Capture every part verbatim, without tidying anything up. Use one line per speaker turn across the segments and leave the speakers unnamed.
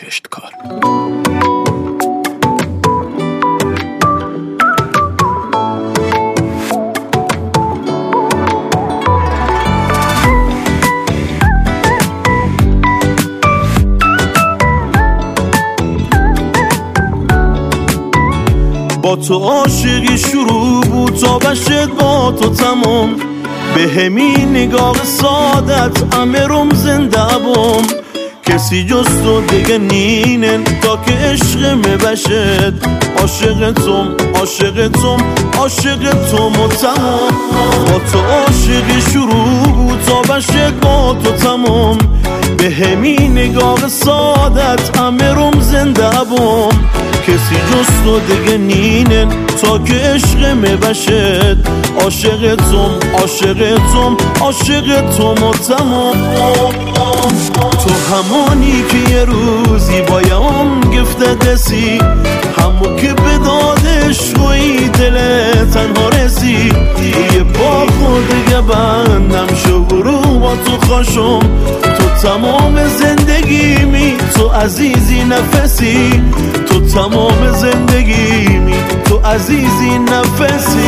گنجشتکار.
با تو عاشقی شروع بود تا بشد با تو تمام، به همین نگاه سادت امرم زنده بام. کسی جز تو دیگه نینن تا که عشق بشد، عاشق توم عاشق توم عاشق توم و تمام. با تو عاشقی شروع بود تا بشد با تو تمام، به همین نگاه سادت امرم زنده بام. کسی جز تو دیگه نینن تا که عشق بشد، عاشق توم عاشق توم عاشق توم و تمام. تو همانی که یه روزی بایم گفته دسی، همو که به دادش روی دل تنها رسی. یه با خود بندم شو برو با تو خوشم، تو تمام زندگیمی تو عزیزی نفسی. تو تمام زندگیمی تو عزیزی نفسی.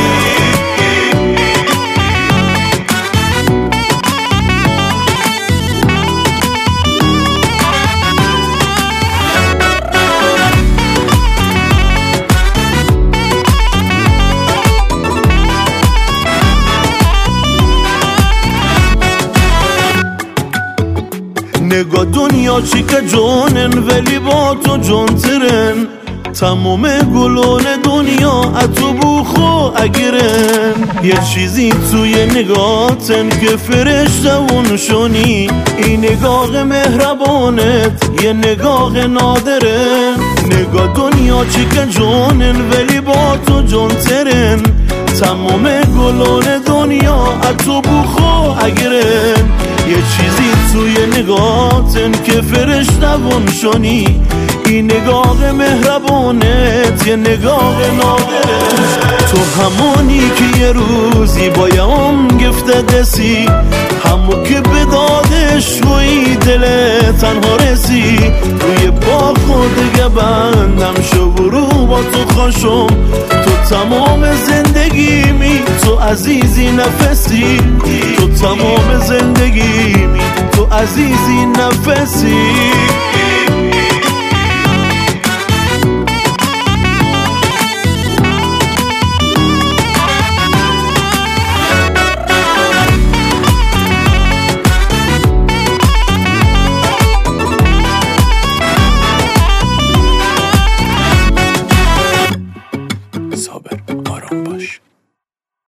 نگاه دنیا چی که جونن ولی با تو جون ترن، تمام گلون دنیا اتو بوخو اگرن. یه چیزی توی نگاهتن که فرشته اون شونی، این نگاه مهربانت یه نگاه نادره. نگاه دنیا چی که جونن ولی با تو جون ترن، تمام گلون دنیا اتو بوخو اگرن. یه چیزی توی نگاهتن که فرشته اون شونی، این نگاه مهربانت یه نگاه نادره. تو همونی که یه روزی بایم گفته دسی، همو که به دادش روی دل تنها رسی. روی با خود بندم شو برو با تو خوشم، تو تمام زندگیمی تو عزیزی نفسی. تو تمام زندگیمی تو عزیزی نفسی.
صابر آرام